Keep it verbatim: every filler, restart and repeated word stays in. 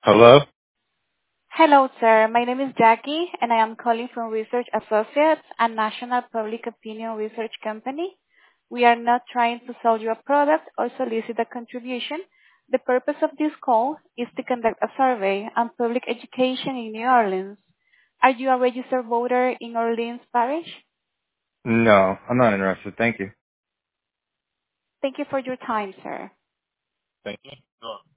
Hello? Hello, sir. My name is Jackie, and I am calling from Research Associates, a national public opinion research company. We are not trying to sell you a product or solicit a contribution. The purpose of this call is to conduct a survey on public education in New Orleans. Are you a registered voter in Orleans Parish? No, I'm not interested. Thank you. Thank you for your time, sir. Thank you. Sure.